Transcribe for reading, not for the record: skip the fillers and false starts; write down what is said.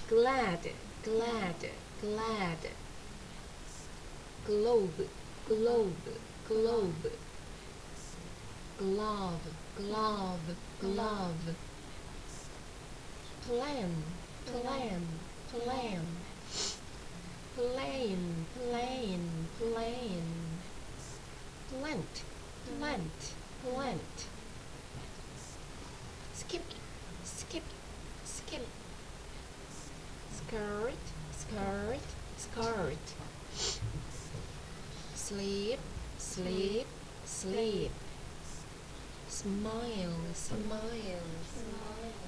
glad, glad, glad. Globe, globe, globe. Glove, glove, glove. Plan, plan, plan. Plane, plane, plane. Plant, plant, plant. Skip, skip, skip. Skirt, skirt, skirt. Sleep, sleep, sleep. Smile, smile, smile.